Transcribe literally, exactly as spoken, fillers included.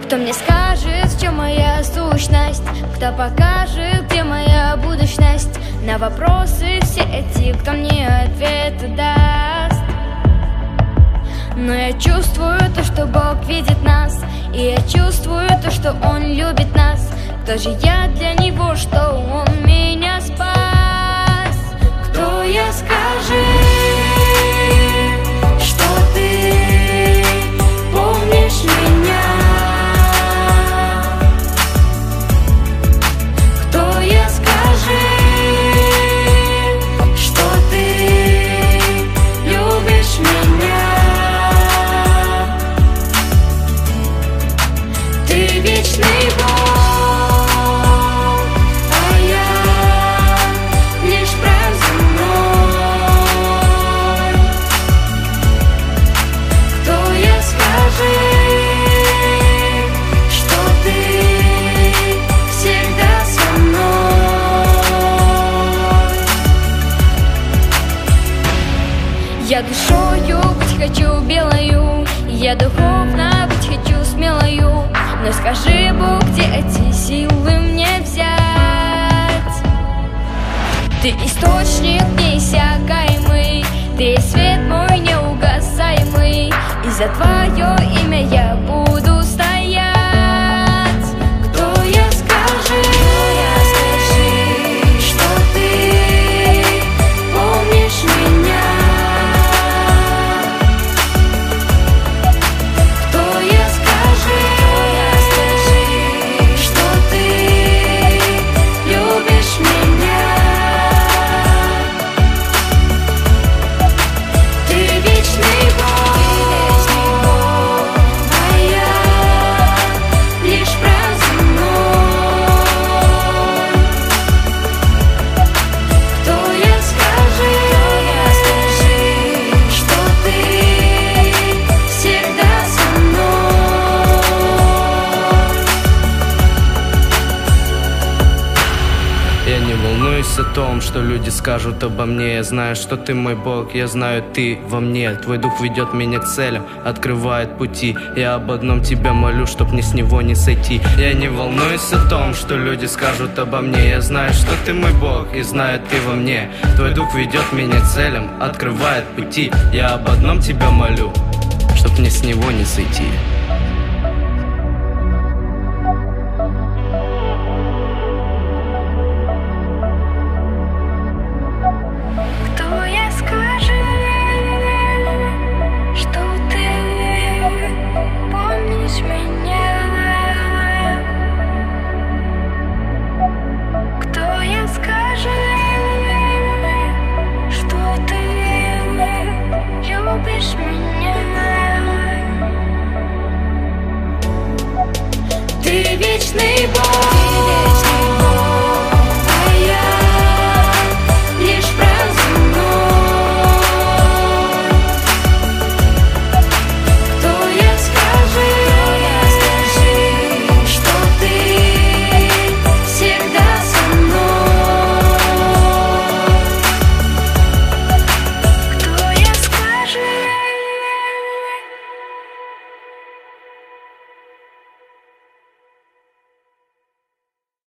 Кто мне скажет, в чем моя сущность? Кто покажет, где моя будущность? На вопросы все эти, кто мне ответы даст. Но я чувствую то, что Бог видит нас, и я чувствую то, что Он любит нас. Кто же я для Него, что Он меня спас? Кто я, скажи, что ты помнишь меня? Кто я, скажи, что ты любишь меня? Ты вечный Бог, а я лишь прах земной. Кто я, скажи, что ты всегда со мной? Я душою быть хочу белою, я духовно быть хочу смелою. Но скажи, Бог, где эти силы мне взять? Ты источник неиссякаемый, ты свет мой неугасаемый, и за Твое имя я буду стоять. Кто я, скажи, что ты помнишь меня? Кто я, скажи, что ты любишь меня? Ты вечный Бог, а я лишь прах земной. Кто я, скажи, что ты всегда со мной? Я не волнуюсь о том, что люди скажут обо мне. Я знаю, что ты мой Бог, я знаю, ты во мне. Твой дух ведет меня к целям, открывает пути. Я об одном тебя молю, чтоб ни с него не сойти. Я не волнуюсь о том, что люди скажут обо мне. Я знаю, что ты мой Бог, и знаю, ты во мне. Твой дух ведет меня к целям, открывает пути. Я об одном тебя молю, чтоб ни с него не сойти.